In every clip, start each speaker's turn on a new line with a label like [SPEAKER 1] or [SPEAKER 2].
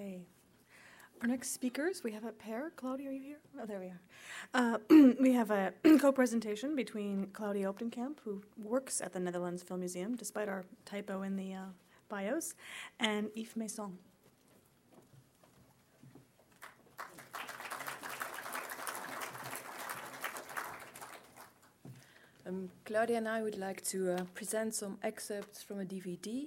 [SPEAKER 1] Okay. Our next speakers, we have a pair. Claudia, are you here? Oh, there we are. We have a co-presentation between Claudia Optenkamp, who works at the Netherlands Film Museum, despite our typo in the bios, and Yves Maison.
[SPEAKER 2] Claudia and I would like to present some excerpts from a DVD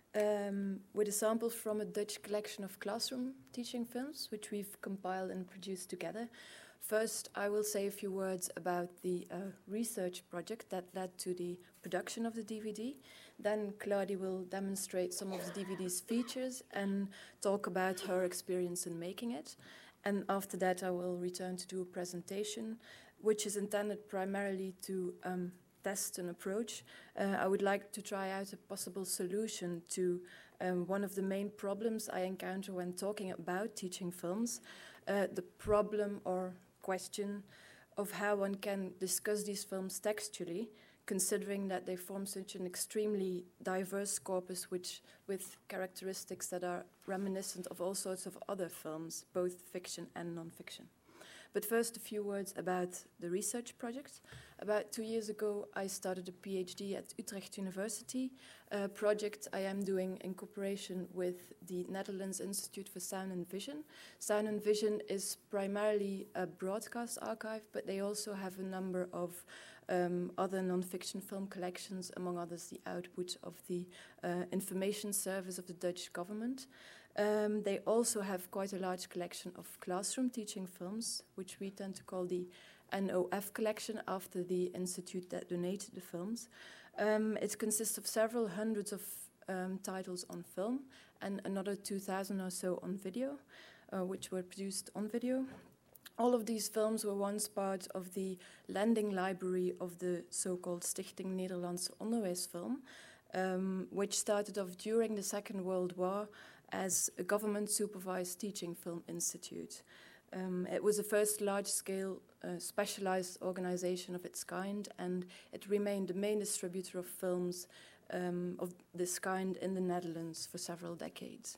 [SPEAKER 2] with a sample from a Dutch collection of classroom teaching films, which we've compiled and produced together. First, I will say a few words about the research project that led to the production of the DVD. Then Claudia will demonstrate some of the DVD's features and talk about her experience in making it. And after that, I will return to do a presentation, which is intended primarily to test an approach. I would like to try out a possible solution to one of the main problems I encounter when talking about teaching films, the problem or question of how one can discuss these films textually, considering that they form such an extremely diverse corpus with characteristics that are reminiscent of all sorts of other films, both fiction and non-fiction. But first, a few words about the research project. About 2 years ago, I started a PhD at Utrecht University, a project I am doing in cooperation with the Netherlands Institute for Sound and Vision. Sound and Vision is primarily a broadcast archive, but they also have a number of other non-fiction film collections, among others the output of the information service of the Dutch government. They also have quite a large collection of classroom teaching films, which we tend to call the NOF collection after the institute that donated the films. It consists of several hundreds of titles on film and another 2,000 or so on video, which were produced on video. All of these films were once part of the lending library of the so-called Stichting Nederlandse Onderwijsfilm, which started off during the Second World War as a government-supervised teaching film institute. It was the first large-scale specialized organization of its kind, and it remained the main distributor of films of this kind in the Netherlands for several decades.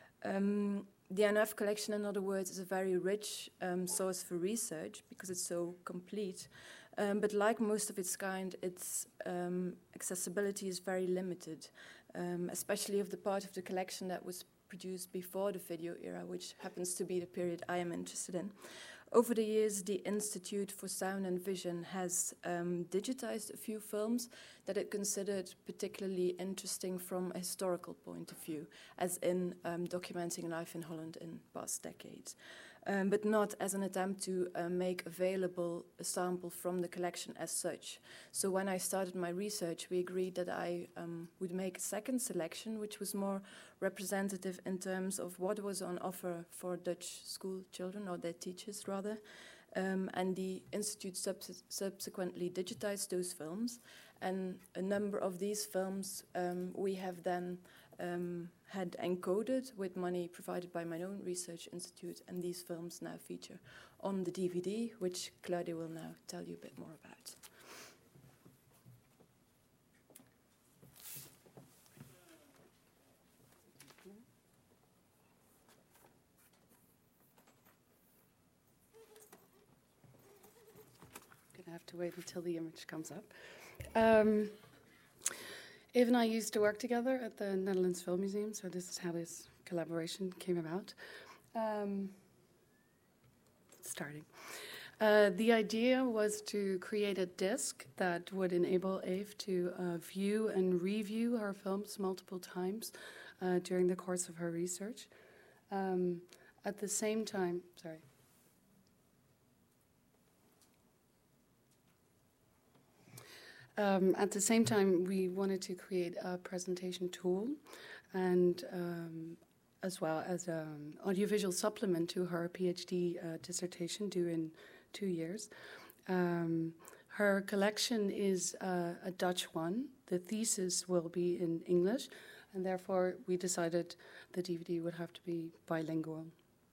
[SPEAKER 2] The NF collection, in other words, is a very rich source for research because it's so complete. But like most of its kind, its accessibility is very limited, especially of the part of the collection that was produced before the video era, which happens to be the period I am interested in. Over the years, the Institute for Sound and Vision has digitized a few films that it considered particularly interesting from a historical point of view, as in documenting life in Holland in past decades, but not as an attempt to make available a sample from the collection as such. So when I started my research, we agreed that I would make a second selection, which was more representative in terms of what was on offer for Dutch school children, or their teachers rather, and the Institute subsequently digitized those films, and a number of these films we have then had encoded with money provided by my own research institute, and these films now feature on the DVD, which Claudia will now tell you a bit more about.
[SPEAKER 3] I have to wait until the image comes up. Eve and I used to work together at the Netherlands Film Museum, so this is how this collaboration came about. Starting. The idea was to create a disc that would enable Eve to view and review her films multiple times during the course of her research. At the same time, at the same time, we wanted to create a presentation tool, and as well as an audiovisual supplement to her PhD dissertation due in 2 years. Her collection is a Dutch one. The thesis will be in English, and therefore we decided the DVD would have to be bilingual.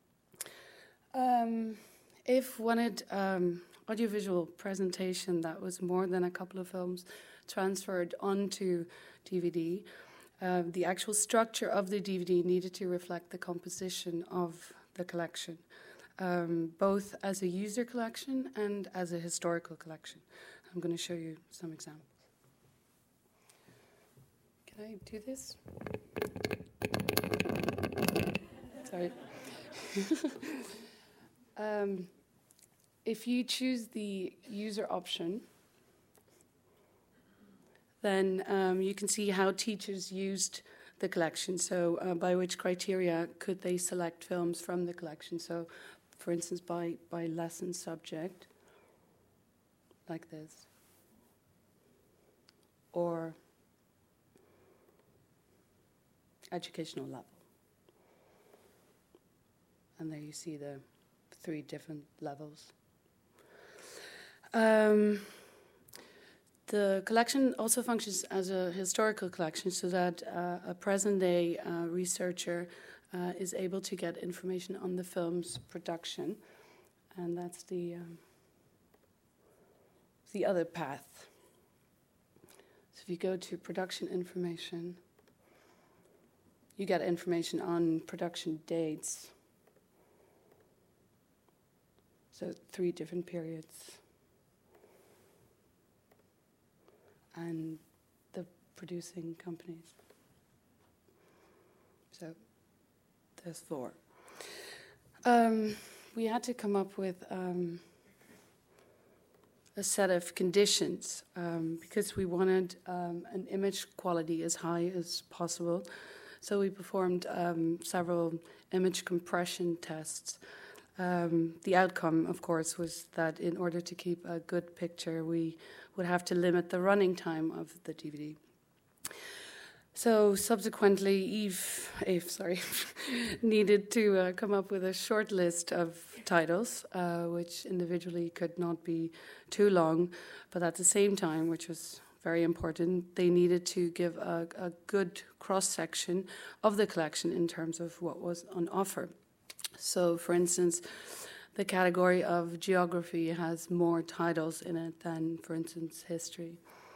[SPEAKER 3] If wanted audiovisual presentation that was more than a couple of films transferred onto DVD, The actual structure of the DVD needed to reflect the composition of the collection, both as a user collection and as a historical collection. I'm going to show you some examples. Can I do this? Sorry. If you choose the user option, then you can see how teachers used the collection. So by which criteria could they select films from the collection? So, for instance, by lesson subject, like this. Or educational level. And there you see the 3 different levels. The collection also functions as a historical collection so that a present-day researcher is able to get information on the film's production. And that's the other path. So if you go to production information, you get information on production dates. So 3 different periods. And the producing companies. So there's 4. We had to come up with a set of conditions because we wanted an image quality as high as possible. So we performed several image compression tests. The outcome, of course, was that in order to keep a good picture, we would have to limit the running time of the DVD. So subsequently, Eve needed to come up with a short list of titles, which individually could not be too long, but at the same time, which was very important, they needed to give a good cross-section of the collection in terms of what was on offer. So, for instance, the category of geography has more titles in it than, for instance, history.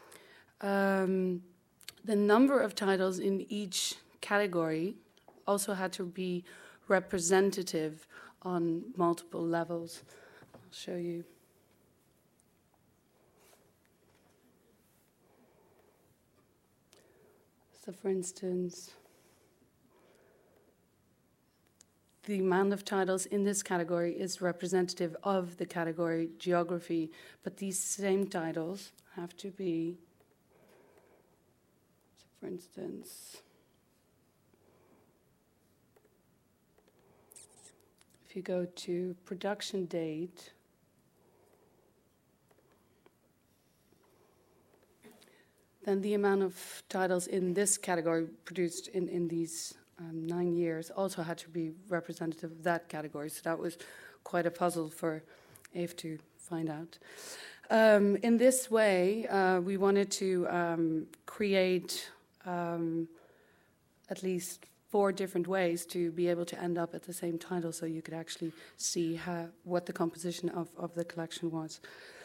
[SPEAKER 3] The number of titles in each category also had to be representative on multiple levels. I'll show you. So, for instance, the amount of titles in this category is representative of the category geography, but these same titles have to be, so for instance, if you go to production date, then the amount of titles in this category produced in these 9 years also had to be representative of that category. So that was quite a puzzle for Eve to find out. In this way, we wanted to create at least 4 different ways to be able to end up at the same title, so you could actually see what the composition of the collection was.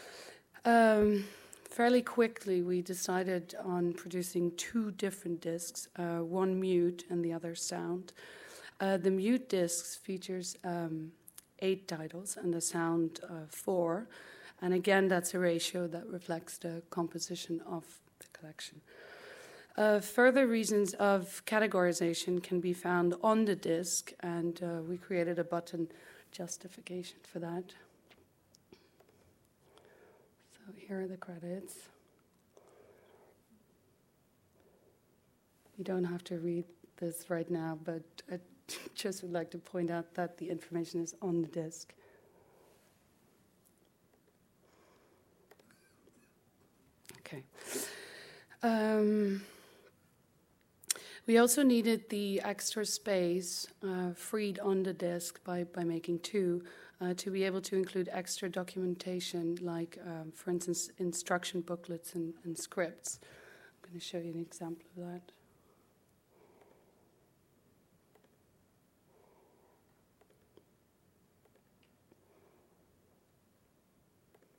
[SPEAKER 3] Fairly quickly, we decided on producing 2 different discs, one mute and the other sound. The mute discs features 8 titles and the sound 4. And again, that's a ratio that reflects the composition of the collection. Further reasons of categorization can be found on the disc, and we created a button justification for that. So here are the credits. You don't have to read this right now, but I just would like to point out that the information is on the disc. Okay. We also needed the extra space freed on the disc by making 2 to be able to include extra documentation, like, for instance, instruction booklets and scripts. I'm going to show you an example of that.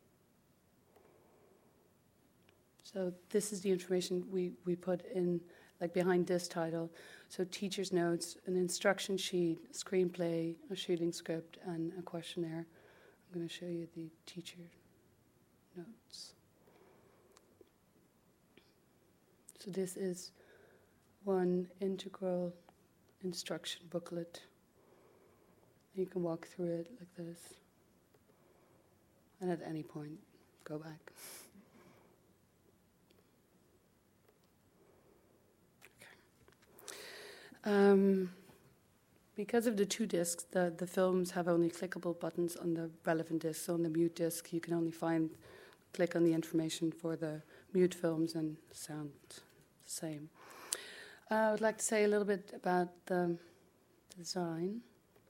[SPEAKER 3] So this is the information we put in like behind this title. So teacher's notes, an instruction sheet, a screenplay, a shooting script, and a questionnaire. I'm going to show you the teacher notes. So this is one integral instruction booklet. You can walk through it like this. And at any point, go back. Because of the 2 discs, the films have only clickable buttons on the relevant disc. So on the mute disc, you can only click on the information for the mute films and sound the same. I would like to say a little bit about the design.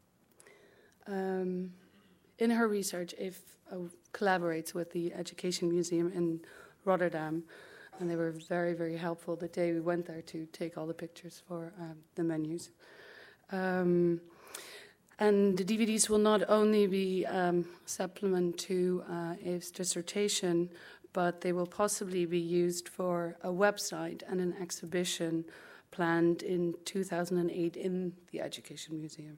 [SPEAKER 3] In her research, Eve collaborates with the Education Museum in Rotterdam, and they were very, very helpful the day we went there to take all the pictures for the menus. And the DVDs will not only be supplement to Eve's dissertation, but they will possibly be used for a website and an exhibition planned in 2008 in the Education Museum.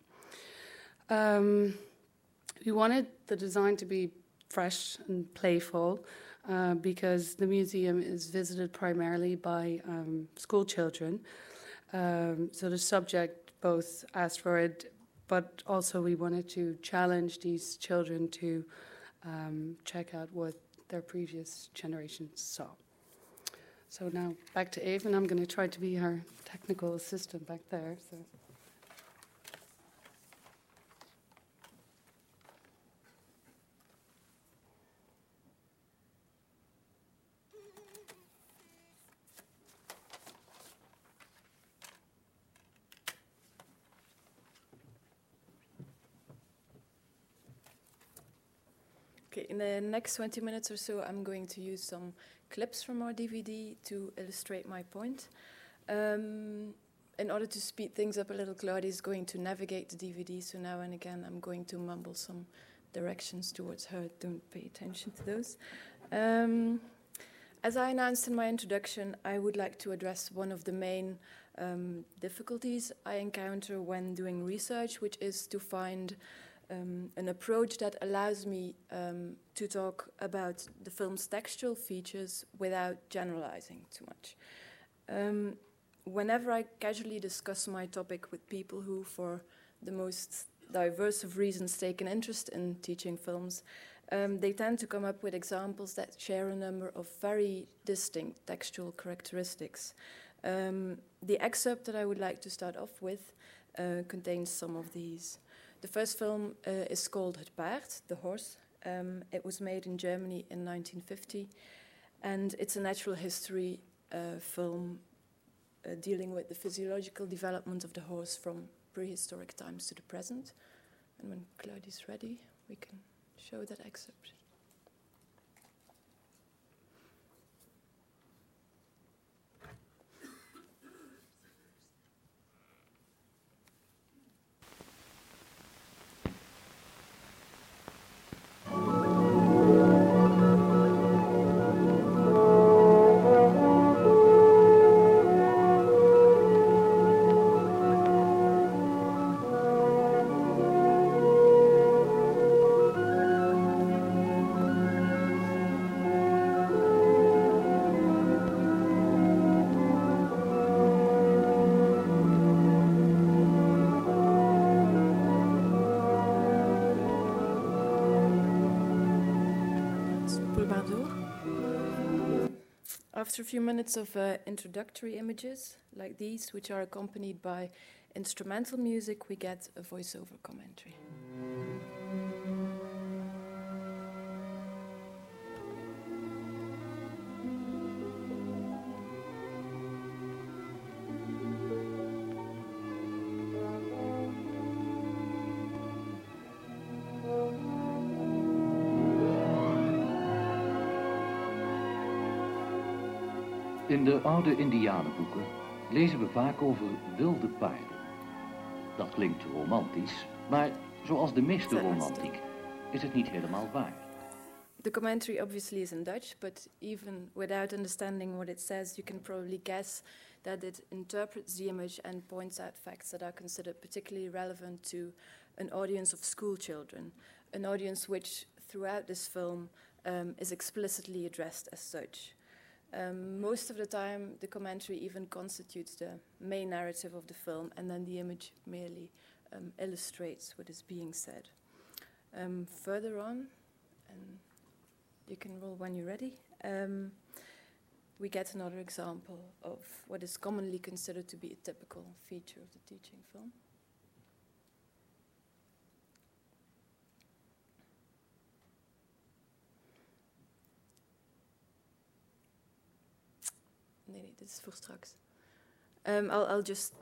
[SPEAKER 3] We wanted the design to be fresh and playful because the museum is visited primarily by school children. So the subject both asked for it, but also we wanted to challenge these children to check out what their previous generations saw. So now back to Eve, and I'm going to try to be her technical assistant back there. So.
[SPEAKER 2] Okay, in the next 20 minutes or so, I'm going to use some clips from our DVD to illustrate my point. In order to speed things up a little, Claudia is going to navigate the DVD, so now and again I'm going to mumble some directions towards her. Don't pay attention to those. As I announced in my introduction, I would like to address one of the main difficulties I encounter when doing research, which is to find an approach that allows me to talk about the film's textual features without generalizing too much. Whenever I casually discuss my topic with people who, for the most diverse of reasons, take an interest in teaching films, they tend to come up with examples that share a number of very distinct textual characteristics. The excerpt that I would like to start off with contains some of these. The first film is called Het Paard, The Horse. It was made in Germany in 1950, and it's a natural history film dealing with the physiological development of the horse from prehistoric times to the present. And when Claudia's ready, we can show that excerpt. After a few minutes of introductory images like these, which are accompanied by instrumental music, we get a voiceover commentary.
[SPEAKER 4] In de oude indianenboeken lezen we vaak over wilde paarden. Dat klinkt romantisch, maar zoals de meeste romantiek is het niet helemaal waar.
[SPEAKER 2] The commentary obviously is in Dutch, but even without understanding what it says, you can probably guess that it interprets the image and points out facts that are considered particularly relevant to an audience of school children, an audience which throughout this film is explicitly addressed as such. Most of the time, the commentary even constitutes the main narrative of the film, and then the image merely illustrates what is being said. Further on, and you can roll when you're ready, we get another example of what is commonly considered to be a typical feature of the teaching film. Nee, dit is voor straks. I'll just,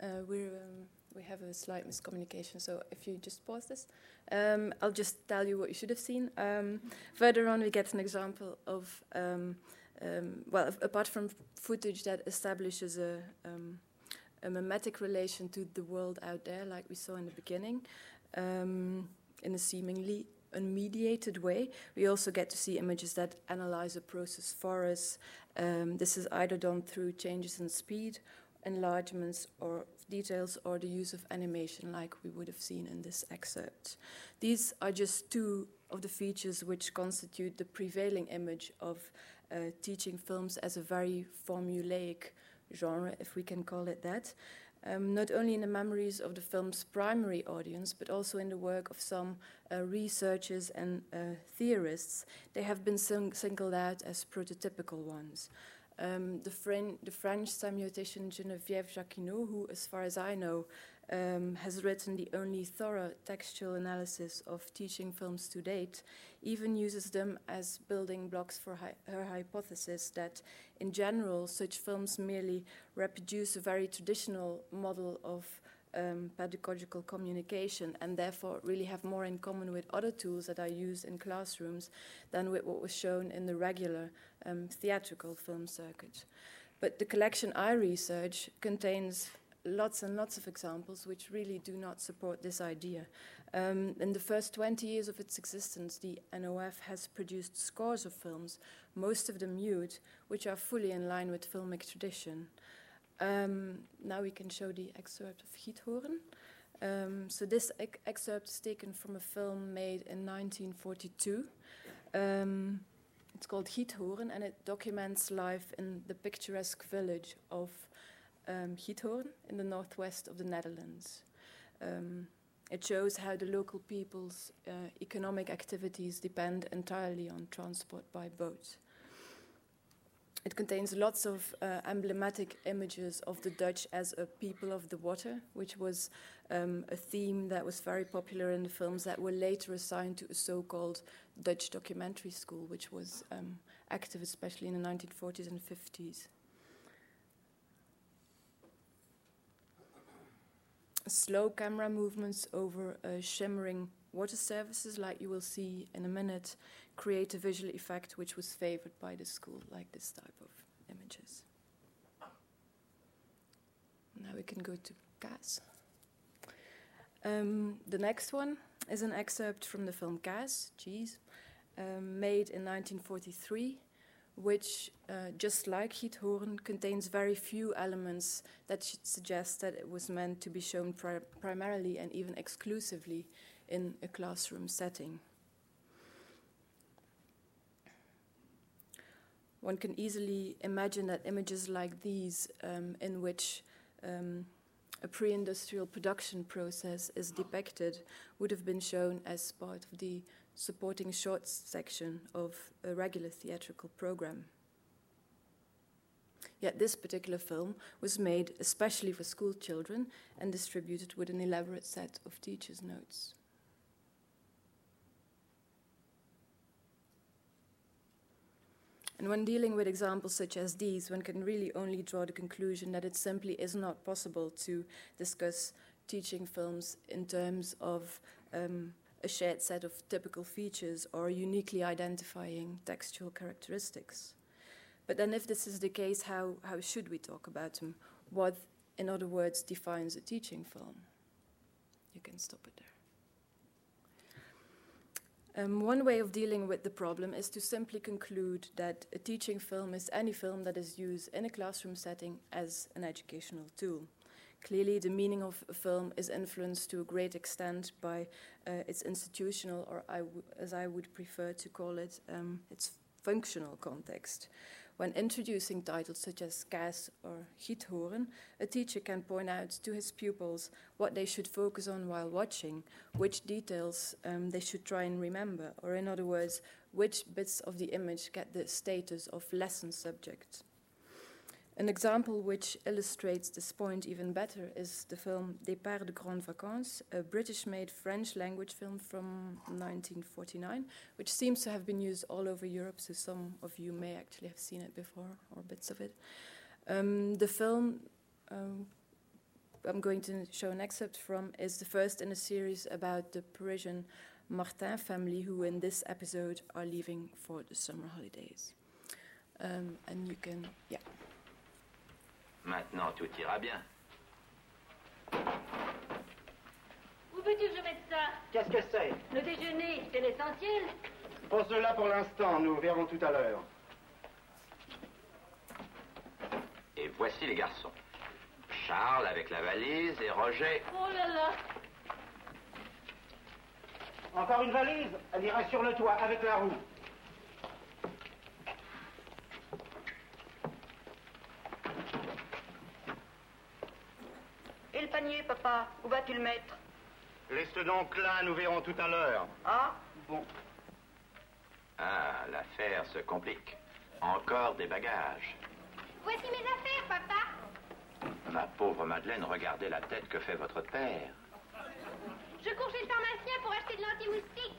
[SPEAKER 2] we have a slight miscommunication, so if you just pause this, I'll just tell you what you should have seen. Further on, we get an example of, well, apart from footage that establishes a mimetic relation to the world out there, like we saw in the beginning, in a seemingly unmediated way, we also get to see images that analyze a process for us. This is either done through changes in speed, enlargements or details, or the use of animation like we would have seen in this excerpt. These are just two of the features which constitute the prevailing image of teaching films as a very formulaic genre, if we can call it that. Not only in the memories of the film's primary audience, but also in the work of some researchers and theorists, they have been singled out as prototypical ones. The French semiotician Geneviève Jacquinot, who, as far as I know, has written the only thorough textual analysis of teaching films to date, even uses them as building blocks for her hypothesis that, in general, such films merely reproduce a very traditional model of pedagogical communication and therefore really have more in common with other tools that are used in classrooms than with what was shown in the regular theatrical film circuit. But the collection I research contains lots and lots of examples which really do not support this idea. In the first 20 years of its existence, the NOF has produced scores of films, most of them mute, which are fully in line with filmic tradition. Now we can show the excerpt of Giethoorn. So this excerpt is taken from a film made in 1942. It's called Giethoorn, and it documents life in the picturesque village of Giethoorn in the northwest of the Netherlands. It shows how the local people's economic activities depend entirely on transport by boat. It contains lots of emblematic images of the Dutch as a people of the water, which was a theme that was very popular in the films that were later assigned to a so-called Dutch documentary school, which was active especially in the 1940s and 50s. Slow camera movements over shimmering water surfaces, like you will see in a minute, create a visual effect which was favored by the school, like this type of images. Now we can go to Kaas. The next one is an excerpt from the film Kaas, Cheese, made in 1943, which, just like Giethoorn, contains very few elements that should suggest that it was meant to be shown primarily and even exclusively in a classroom setting. One can easily imagine that images like these, in which a pre-industrial production process is depicted, would have been shown as part of the supporting shorts section of a regular theatrical program. Yet this particular film was made especially for school children and distributed with an elaborate set of teacher's notes. And when dealing with examples such as these, one can really only draw the conclusion that it simply is not possible to discuss teaching films in terms of a shared set of typical features or uniquely identifying textual characteristics. But then if this is the case, how should we talk about them? What, in other words, defines a teaching film? You can stop it One way of dealing with the problem is to simply conclude that a teaching film is any film that is used in a classroom setting as an educational tool. Clearly, the meaning of a film is influenced to a great extent by its institutional, or as I would prefer to call it, its functional context. When introducing titles such as Kaas or Giethoorn, a teacher can point out to his pupils what they should focus on while watching, which details they should try and remember, or in other words, which bits of the image get the status of lesson subject. An example which illustrates this point even better is the film Départ de Grandes Vacances, a British-made French-language film from 1949, which seems to have been used all over Europe, so some of you may actually have seen it before, or bits of it. The film I'm going to show an excerpt from is the first in a series about the Parisian Martin family, who in this episode are leaving for the summer holidays. And you can, yeah.
[SPEAKER 5] Maintenant, tout ira bien.
[SPEAKER 6] Où veux-tu que je mette ça?
[SPEAKER 7] Qu'est-ce que c'est?
[SPEAKER 6] Le déjeuner, c'est l'essentiel.
[SPEAKER 7] Pose-le pour l'instant, nous verrons tout à l'heure.
[SPEAKER 5] Et voici les garçons. Charles avec la valise et Roger.
[SPEAKER 6] Oh là là!
[SPEAKER 7] Encore une valise? Elle ira sur le toit avec la roue.
[SPEAKER 6] Et le panier, papa? Où vas-tu le mettre?
[SPEAKER 7] Laisse-le donc là, nous verrons tout à l'heure.
[SPEAKER 6] Ah?
[SPEAKER 7] Bon.
[SPEAKER 5] Ah, l'affaire se complique. Encore des bagages.
[SPEAKER 6] Voici mes affaires, papa.
[SPEAKER 5] Ma pauvre Madeleine, regardez la tête que fait votre père.
[SPEAKER 6] Je cours chez le pharmacien pour acheter de l'anti-moustique.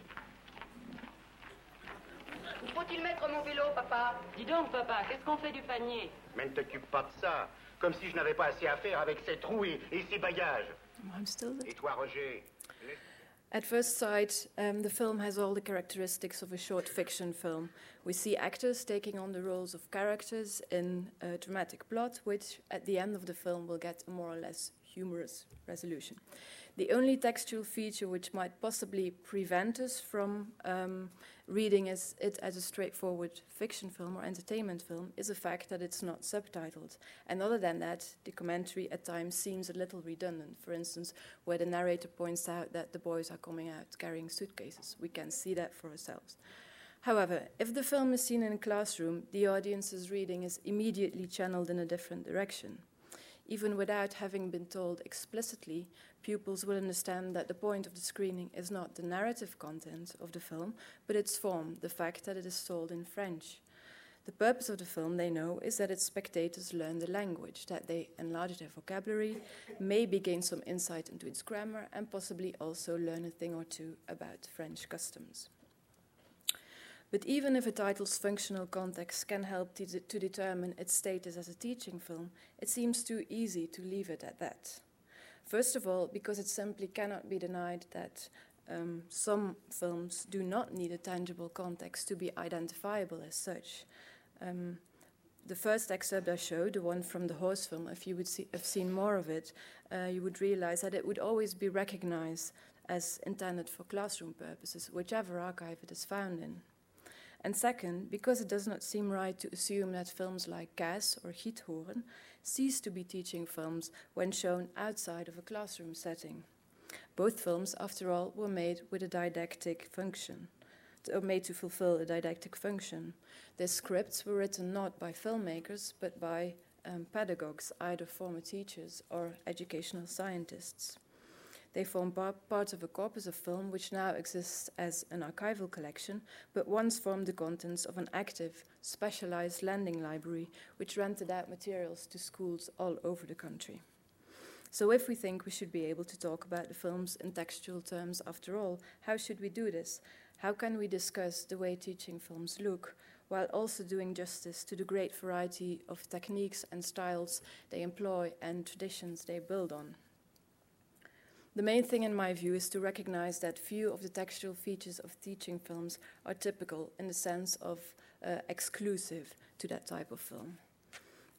[SPEAKER 6] Où faut-il mettre mon vélo, papa?
[SPEAKER 8] Dis donc, papa, qu'est-ce qu'on fait du panier?
[SPEAKER 7] Mais ne t'occupe pas de ça. Comme si je n'avais pas assez à faire avec ces trous et ces bagages.
[SPEAKER 2] I'm still
[SPEAKER 7] Et toi, Roger?
[SPEAKER 2] At first sight, the film has all the characteristics of a short fiction film. We see actors taking on the roles of characters in a dramatic plot, which at the end of the film will get a more or less humorous resolution. The only textual feature which might possibly prevent us from reading it as a straightforward fiction film or entertainment film is the fact that it's not subtitled. And other than that, the commentary at times seems a little redundant. For instance, where the narrator points out that the boys are coming out carrying suitcases. We can see that for ourselves. However, if the film is seen in a classroom, the audience's reading is immediately channeled in a different direction. Even without having been told explicitly, pupils will understand that the point of the screening is not the narrative content of the film, but its form, the fact that it is told in French. The purpose of the film, they know, is that its spectators learn the language, that they enlarge their vocabulary, maybe gain some insight into its grammar, and possibly also learn a thing or two about French customs. But even if a title's functional context can help to determine its status as a teaching film, it seems too easy to leave it at that. First of all, because it simply cannot be denied that some films do not need a tangible context to be identifiable as such. The first excerpt I showed, the one from the horse film, if you would have seen more of it, you would realize that it would always be recognized as intended for classroom purposes, whichever archive it is found in. And second, because it does not seem right to assume that films like Kaas or Giethoorn cease to be teaching films when shown outside of a classroom setting. Both films, after all, were made with a didactic function, or made to fulfill a didactic function. Their scripts were written not by filmmakers, but by pedagogues, either former teachers or educational scientists. They form part of a corpus of film which now exists as an archival collection, but once formed the contents of an active, specialized lending library which rented out materials to schools all over the country. So if we think we should be able to talk about the films in textual terms after all, how should we do this? How can we discuss the way teaching films look, while also doing justice to the great variety of techniques and styles they employ and traditions they build on? The main thing in my view is to recognize that few of the textual features of teaching films are typical in the sense of exclusive to that type of film.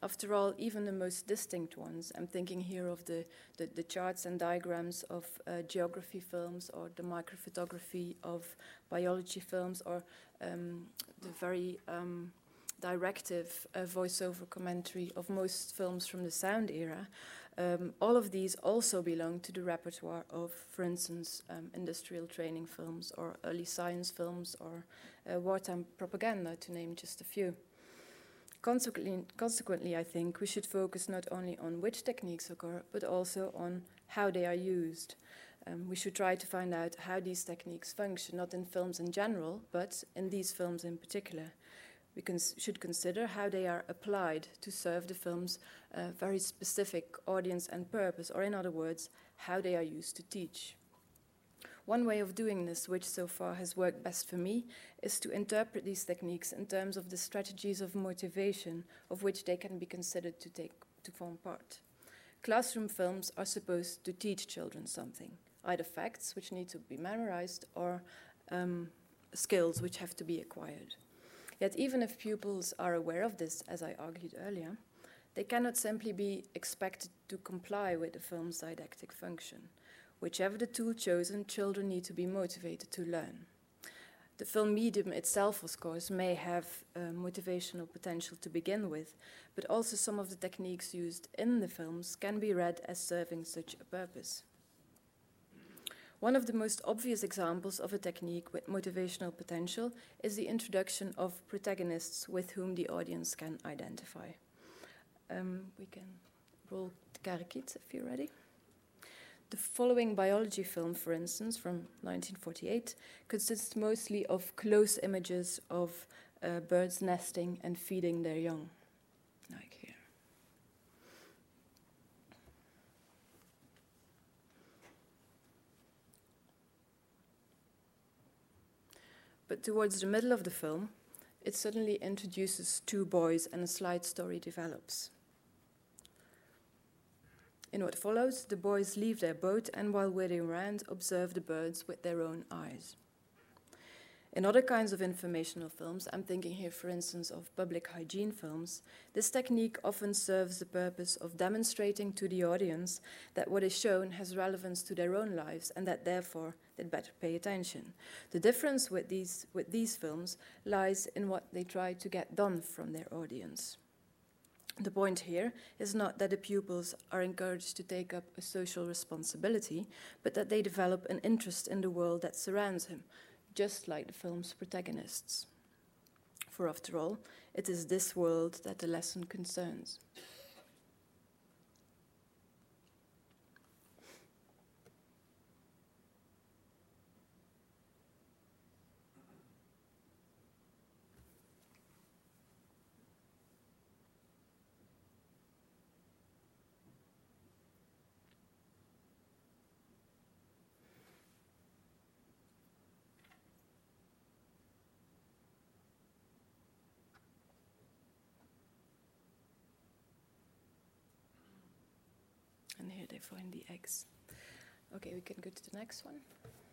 [SPEAKER 2] After all, even the most distinct ones, I'm thinking here of the charts and diagrams of geography films, or the microphotography of biology films, or the very directive voiceover commentary of most films from the sound era. All of these also belong to the repertoire of, for instance, industrial training films, or early science films, or wartime propaganda, to name just a few. Consequently, I think we should focus not only on which techniques occur, but also on how they are used. We should try to find out how these techniques function, not in films in general, but in these films in particular. We should consider how they are applied to serve the film's very specific audience and purpose, or in other words, how they are used to teach. One way of doing this, which so far has worked best for me, is to interpret these techniques in terms of the strategies of motivation of which they can be considered to form part. Classroom films are supposed to teach children something, either facts which need to be memorized, or skills which have to be acquired. Yet even if pupils are aware of this, as I argued earlier, they cannot simply be expected to comply with the film's didactic function. Whichever the tool chosen, children need to be motivated to learn. The film medium itself, of course, may have motivational potential to begin with, but also some of the techniques used in the films can be read as serving such a purpose. One of the most obvious examples of a technique with motivational potential is the introduction of protagonists with whom the audience can identify. We can roll the karakit if you're ready. The following biology film, for instance, from 1948, consists mostly of close images of birds nesting and feeding their young, like here. But towards the middle of the film, it suddenly introduces two boys and a slight story develops. In what follows, the boys leave their boat and, while waiting around, observe the birds with their own eyes. In other kinds of informational films, I'm thinking here, for instance, of public hygiene films, this technique often serves the purpose of demonstrating to the audience that what is shown has relevance to their own lives, and that therefore they'd better pay attention. The difference with these films lies in what they try to get done from their audience. The point here is not that the pupils are encouraged to take up a social responsibility, but that they develop an interest in the world that surrounds him, just like the film's protagonists. For after all, it is this world that the lesson concerns. And here they find the eggs. Okay, we can go to the next one.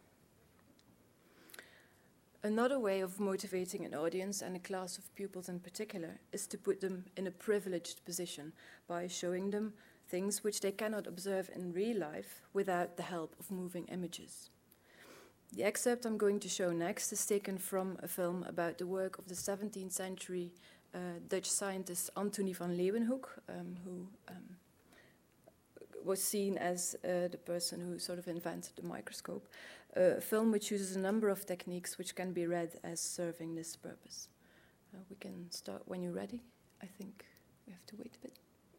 [SPEAKER 2] Another way of motivating an audience, and a class of pupils in particular, is to put them in a privileged position by showing them things which they cannot observe in real life without the help of moving images. The excerpt I'm going to show next is taken from a film about the work of the 17th century Dutch scientist Antony van Leeuwenhoek, who was seen as the person who sort of invented the microscope, a film which uses a number of techniques which can be read as serving this purpose. We can start when you're ready. I think we have to wait a bit.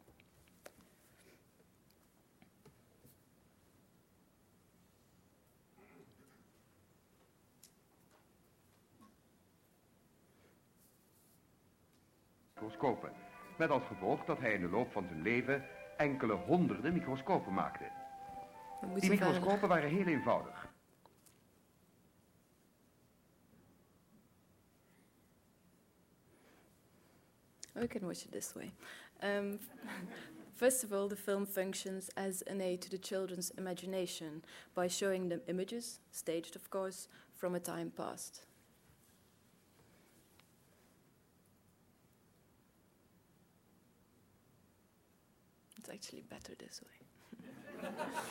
[SPEAKER 9] Microscopen, met als gevolg dat hij in de loop van zijn leven enkele honderden microscopen maakte. Die microscopen waren heel eenvoudig.
[SPEAKER 2] We can watch it this way. First of all, the film functions as an aid to the children's imagination by showing them images, staged of course, from a time past. actually better this way.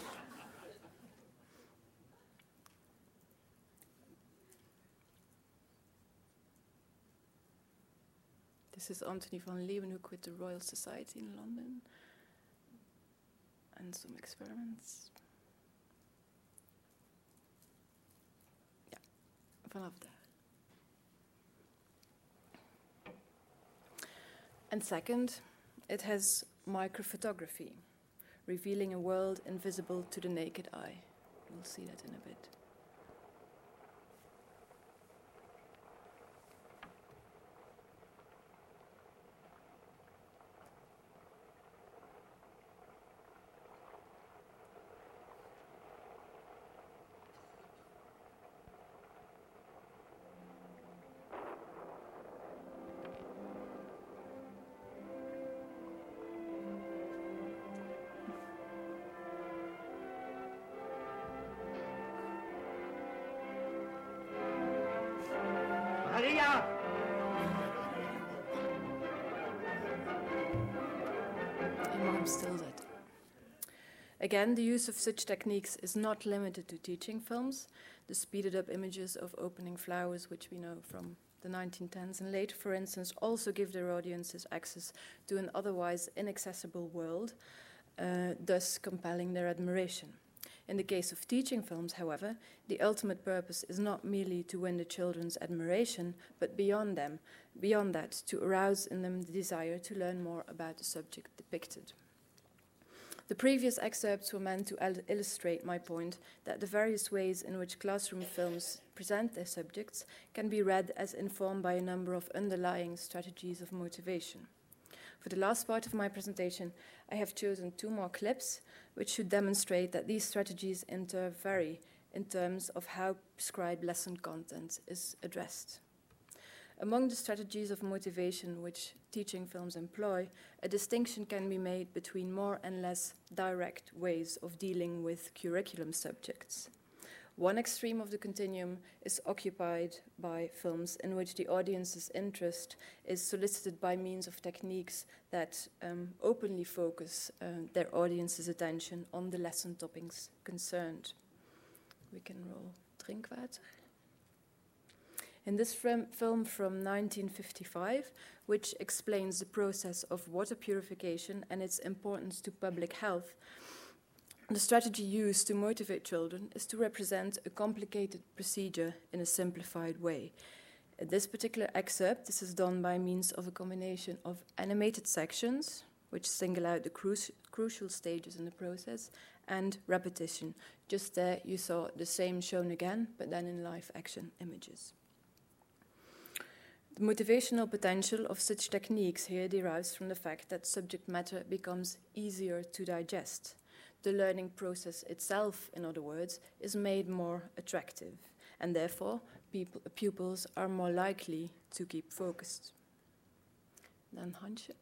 [SPEAKER 2] This is Anthony van Leeuwenhoek with the Royal Society in London. And some experiments. Ja, vanaf daar. And second, it has microphotography, revealing a world invisible to the naked eye. We'll see that in a bit.
[SPEAKER 7] Maria!
[SPEAKER 2] And mom stills it. Again, the use of such techniques is not limited to teaching films. The speeded up images of opening flowers, which we know from the 1910s and later, for instance, also give their audiences access to an otherwise inaccessible world, thus compelling their admiration. In the case of teaching films, however, the ultimate purpose is not merely to win the children's admiration, but beyond that, to arouse in them the desire to learn more about the subject depicted. The previous excerpts were meant to illustrate my point that the various ways in which classroom films present their subjects can be read as informed by a number of underlying strategies of motivation. For the last part of my presentation, I have chosen 2 more clips, which should demonstrate that these strategies vary in terms of how prescribed lesson content is addressed. Among the strategies of motivation which teaching films employ, a distinction can be made between more and less direct ways of dealing with curriculum subjects. One extreme of the continuum is occupied by films in which the audience's interest is solicited by means of techniques that openly focus their audience's attention on the lesson topics concerned. We can roll Drinkwater. In this film from 1955, which explains the process of water purification and its importance to public health, the strategy used to motivate children is to represent a complicated procedure in a simplified way. In this particular excerpt, this is done by means of a combination of animated sections, which single out the crucial stages in the process, and repetition. Just there you saw the same shown again, but then in live action images. The motivational potential of such techniques here derives from the fact that subject matter becomes easier to digest. The learning process itself, in other words, is made more attractive, and therefore pupils are more likely to keep focused. Dan Hansje.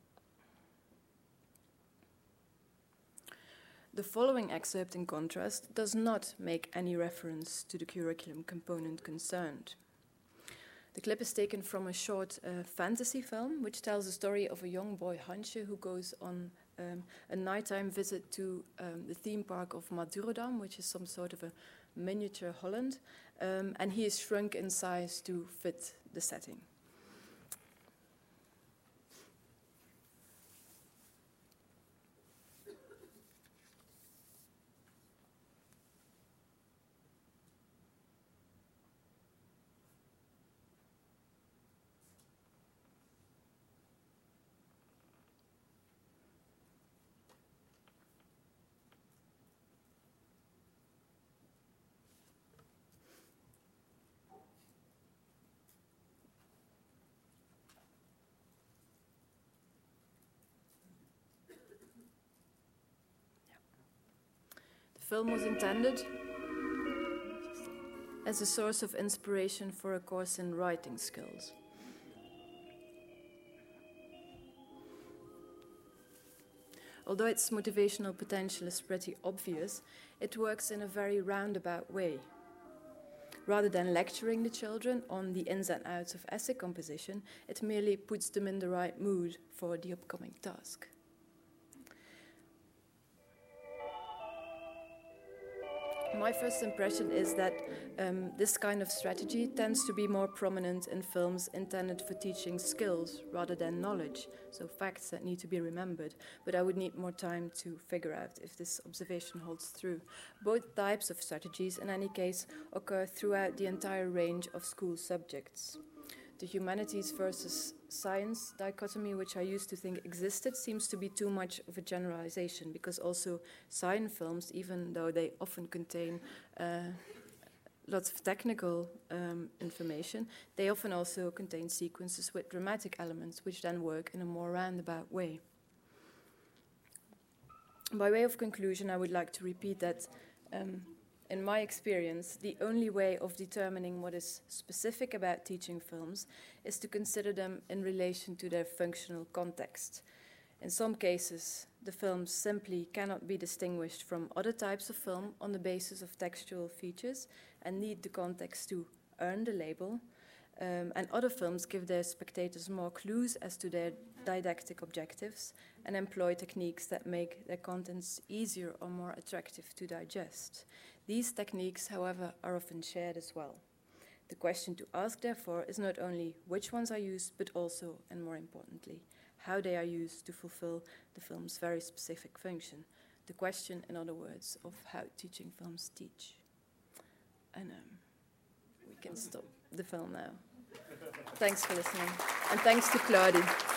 [SPEAKER 2] The following excerpt, in contrast, does not make any reference to the curriculum component concerned. The clip is taken from a short fantasy film, which tells the story of a young boy, Hansje, who goes on a nighttime visit to the theme park of Madurodam, which is some sort of a miniature Holland, and he is shrunk in size to fit the setting. The film was intended as a source of inspiration for a course in writing skills. Although its motivational potential is pretty obvious, it works in a very roundabout way. Rather than lecturing the children on the ins and outs of essay composition, it merely puts them in the right mood for the upcoming task. My first impression is that this kind of strategy tends to be more prominent in films intended for teaching skills rather than knowledge, so facts that need to be remembered, but I would need more time to figure out if this observation holds true. Both types of strategies, in any case, occur throughout the entire range of school subjects. The humanities versus science dichotomy, which I used to think existed, seems to be too much of a generalization, because also science films, even though they often contain lots of technical information, they often also contain sequences with dramatic elements, which then work in a more roundabout way. By way of conclusion, I would like to repeat that in my experience, the only way of determining what is specific about teaching films is to consider them in relation to their functional context. In some cases, the films simply cannot be distinguished from other types of film on the basis of textual features and need the context to earn the label. And other films give their spectators more clues as to their didactic objectives and employ techniques that make their contents easier or more attractive to digest. These techniques, however, are often shared as well. The question to ask, therefore, is not only which ones are used, but also, and more importantly, how they are used to fulfill the film's very specific function. The question, in other words, of how teaching films teach. And we can stop the film now. Thanks for listening. And thanks to Claudie.